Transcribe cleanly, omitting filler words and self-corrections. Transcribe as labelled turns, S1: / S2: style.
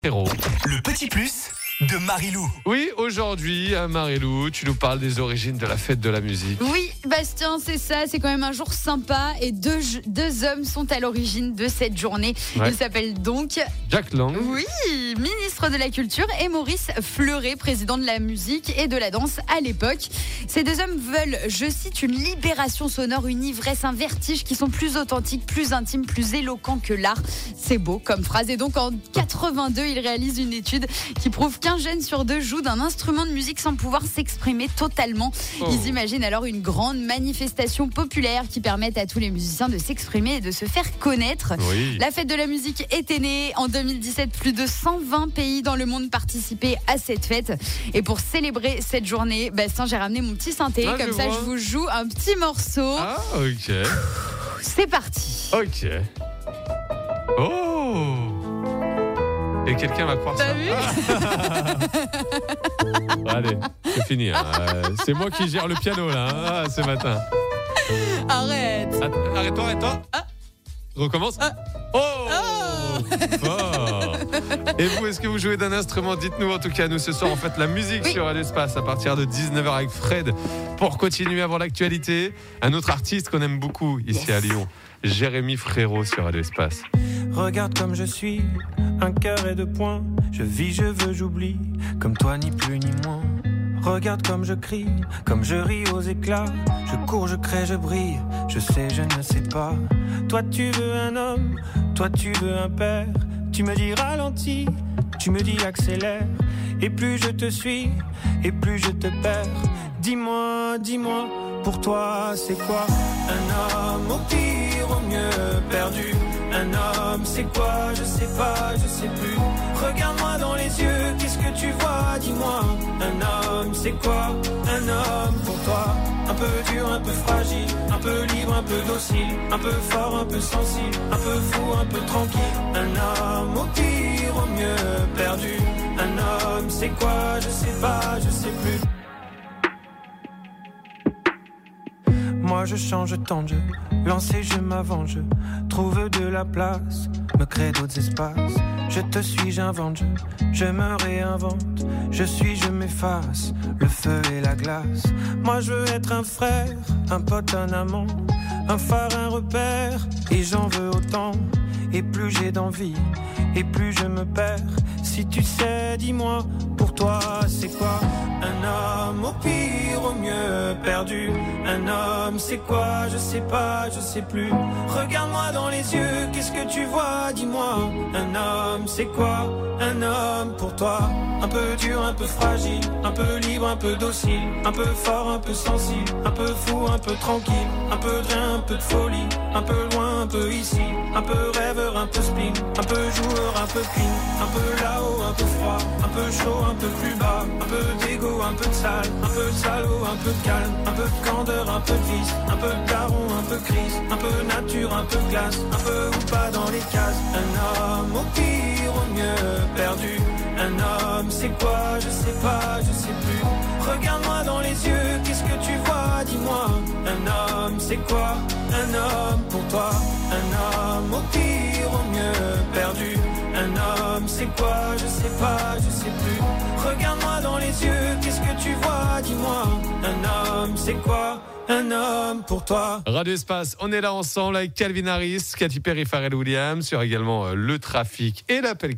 S1: Héros.
S2: Le petit plus de Marilou.
S1: Oui, aujourd'hui, Marilou, tu nous parles des origines de la fête de la musique.
S3: Oui, Bastien, c'est ça, c'est quand même un jour sympa et deux hommes sont à l'origine de cette journée.
S1: Ouais.
S3: Ils s'appellent donc,
S1: Jack Lang.
S3: oui, ministre de la Culture, et Maurice Fleuret, président de la musique et de la danse à l'époque. Ces deux hommes veulent, je cite, une libération sonore, une ivresse, un vertige qui sont plus authentiques, plus intimes, plus éloquents que l'art. C'est beau comme phrase. Et donc en 82, ils réalisent une étude qui prouve qu'un jeune sur deux joue d'un instrument de musique sans pouvoir s'exprimer totalement. Ils imaginent alors une grande manifestation populaire qui permette à tous les musiciens de s'exprimer et de se faire connaître.
S1: Oui.
S3: La fête de la musique était née en 2017. Plus de 120 pays dans le monde participaient à cette fête. Et pour célébrer cette journée, Bastien, j'ai ramené mon petit synthé.
S1: Ah,
S3: Comme ça,
S1: je
S3: je vous joue un petit morceau.
S1: Ah, ok.
S3: C'est parti.
S1: Ok. Oh! Et quelqu'un va croire ça.
S3: T'as vu ?
S1: Allez, c'est fini. Hein. C'est moi qui gère le piano là, ce matin.
S3: Arrête.
S1: Arrête-toi. Recommence. Oh! Fort. Et vous, est-ce que vous jouez d'un instrument ? Dites-nous. En tout cas, nous ce soir, on fête la musique sur Radio Espace à partir de 19h avec Fred. Pour continuer avant l'actualité, un autre artiste qu'on aime beaucoup ici à Lyon, Jérémy Frérot sur Radio Espace.
S4: Regarde comme je suis, un cœur et deux poings. Je vis, je veux, j'oublie, comme toi ni plus ni moins. Regarde comme je crie, comme je ris aux éclats. Je cours, je crée, je brille, je sais, je ne sais pas. Toi tu veux un homme, toi tu veux un père. Tu me dis ralentis, tu me dis accélère. Et plus je te suis, et plus je te perds. Dis-moi, pour toi c'est quoi un homme, au pire, au mieux perdu? Un homme, c'est quoi? Je sais pas, je sais plus. Regarde-moi dans les yeux, qu'est-ce que tu vois? Dis-moi, un homme, c'est quoi? Un homme pour toi. Un peu dur, un peu fragile, un peu libre, un peu docile, un peu fort, un peu sensible, un peu fou, un peu tranquille. Un homme, au pire, au mieux perdu. Un homme, c'est quoi? Je sais pas, je sais plus. Moi je change tant de jeu, lancer je m'avance, je trouve de la place, me crée d'autres espaces. Je te suis, j'invente, je me réinvente, je suis, je m'efface, le feu et la glace. Moi je veux être un frère, un pote, un amant, un phare, un repère, et j'en veux autant. Et plus j'ai d'envie, et plus je me perds. Si tu sais, dis-moi, pour toi c'est quoi un homme, au pire, au mieux perdu? Un homme, c'est quoi? Je sais pas, je sais plus. Regarde-moi dans les yeux, qu'est-ce que tu vois? Dis-moi, un homme, c'est quoi un homme pour toi? Un peu dur, un peu fragile, un peu libre, un peu docile, un peu fort, un peu sensible, un peu fou, un peu tranquille, un peu de rien, un peu de folie, un peu loin, un peu ici, un peu rêveur, un peu spleen, un peu joueur, un peu clean, un peu là-haut, un peu froid, un peu chaud, un peu plus bas, un peu d'égo, un peu de sale, un peu de salaud, un peu de calme, un peu de candeur, un peu de vice, un peu de daron, un peu crise, un peu nature, un peu de glace, un peu ou pas dans les cases. Un homme, au pire, au mieux perdu. Un homme, c'est quoi? Je sais pas, je sais plus. Regarde-moi dans les yeux, qu'est-ce que tu vois? Dis-moi, un homme, c'est quoi un homme pour toi? Un homme, au pire, au mieux perdu. Un homme, c'est quoi? Je sais pas, je sais plus. Regarde-moi dans les yeux, qu'est-ce que tu vois? Dis-moi, un homme, c'est quoi un homme pour toi?
S1: Radio Espace, on est là ensemble avec Calvin Harris, Katy Perry, Pharrell Williams, sur également le trafic et l'appel